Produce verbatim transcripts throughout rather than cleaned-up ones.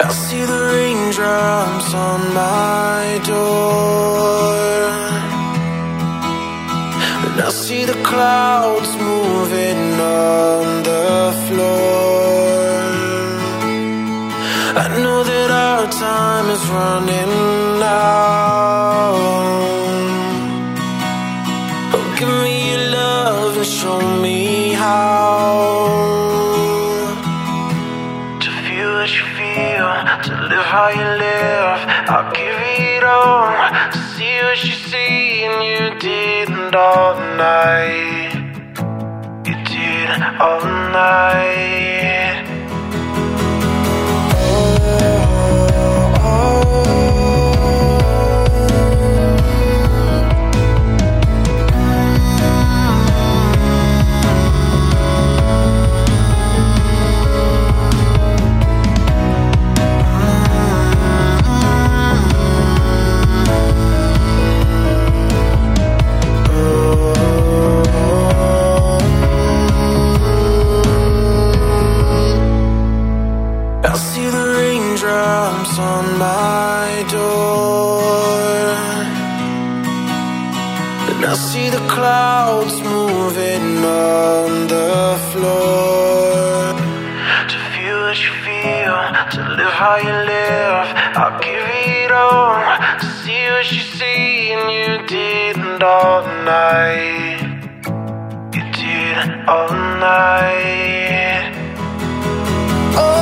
I see the raindrops on my door, and I see the clouds moving on the floor. I know that our time is running out. Oh, give me your love and show me how to feel what you feel, to live how you live. I'll give it all, to see what you see, and you didn't all night. You did all night. I see the raindrops on my door, and I see the clouds moving on the floor. To feel what you feel, to live how you live. I'll give it all, to see what you see, and you didn't all night. You did all night. Oh,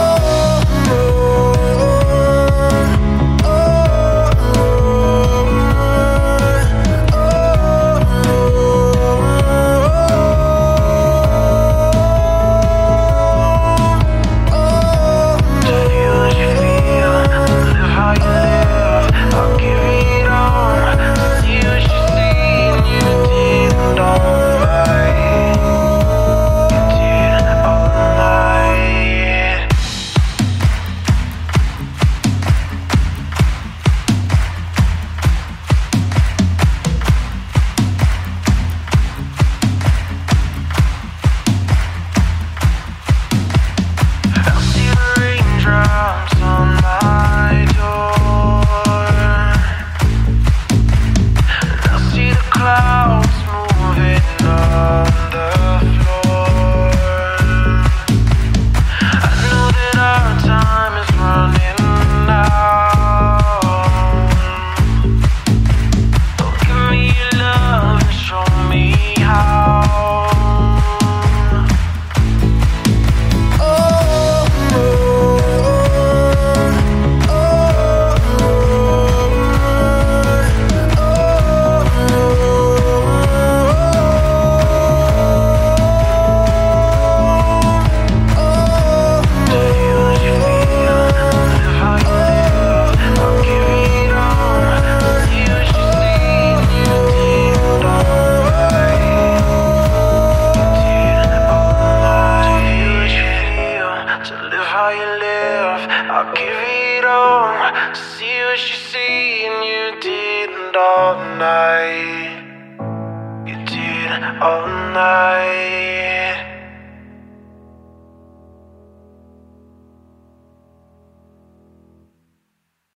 I'll give it all, to see what you see, and you didn't all night. You did all night.